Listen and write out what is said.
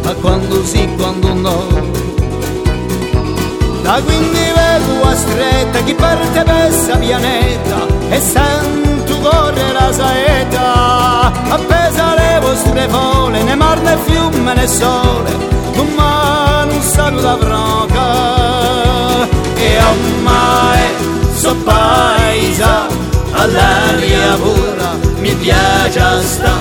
a quando sì, quando no. Da quindi vedo a stretta chi parte per sta pianeta e sento correre la saeta, appesa le vostre fole, ne mar, ne fiume, ne sole, con mano un saluto da franca. E ormai so paesa, all'aria pura mi piace sta